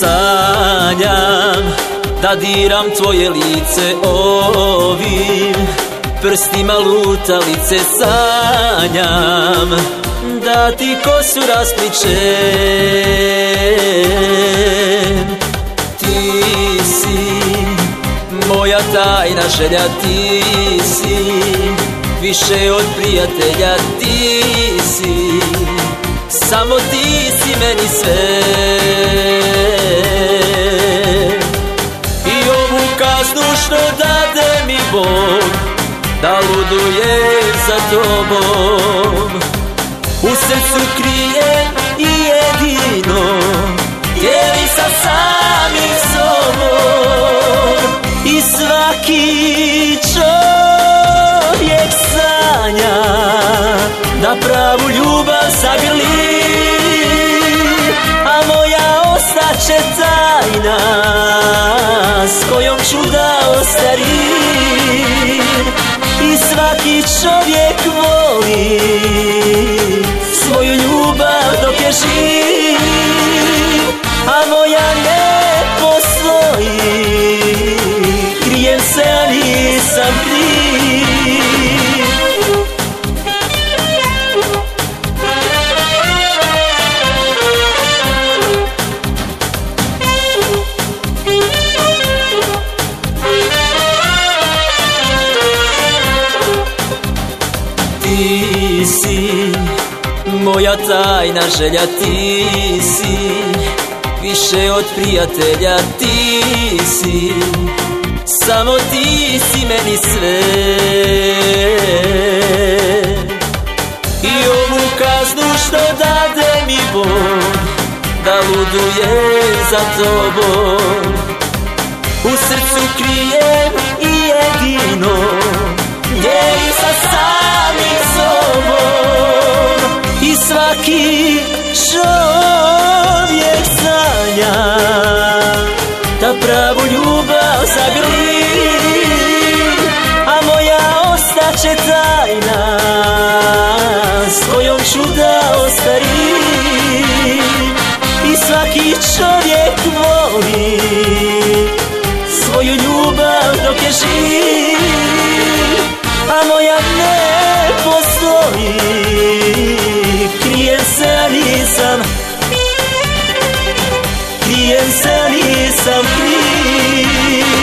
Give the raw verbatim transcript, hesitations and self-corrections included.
sanjam da diram tvoje lice ovim prstima lutalice, sanjam da ti kosu raspličem. Ti si moja tajna želja, ti si više od prijatelja, ti si, samo ti si meni sve. I ovu kaznu što dade mi Bog, da ludujem za tobom, u srcu krije i jedino dijeli sa samim sobom. I svaki čovjek sanja da pravu ljubav zagrli, a moja ostaće tajna s kojom ću da ostarim. I svaki čovjek voli svoju ljubav dok je živ, a moja ne postoji, krijem se, a nisam kriv. Ti si moja tajna želja, ti si više od prijatelja, ti si, samo ti si meni sve. I ovu kaznu što dade mi Bog, da ludujem za tobom, u srcu krijem i jedino dijelim sa samim sobom. I svaki čovjek sanja da pravu ljubav zagrli, a moja ostaće tajna s kojom ću da ostarim. I svaki čovjek voli svoju ljubav dok je živ, a moja ne postoji, krijem se, a nisam, krijem se, a nisam kriv.